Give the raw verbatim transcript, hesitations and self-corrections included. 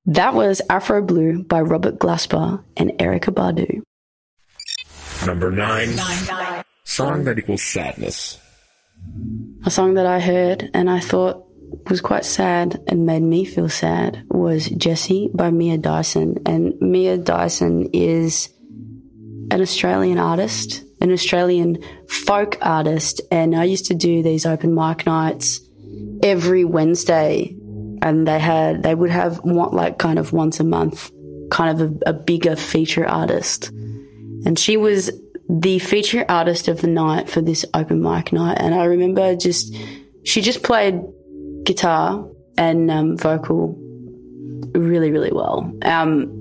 That was Afro Blue by Robert Glasper and Erykah Badu. Number nine, nine, nine. Song that equals sadness. A song that I heard and I thought was quite sad and made me feel sad was Jessie by Mia Dyson. And Mia Dyson is an Australian artist, an Australian folk artist. And I used to do these open mic nights every Wednesday. And they had, they would have one, like kind of once a month, kind of a, a bigger feature artist. And she was the feature artist of the night for this open mic night. And I remember just, she just played guitar and um, vocal really, really well. Um,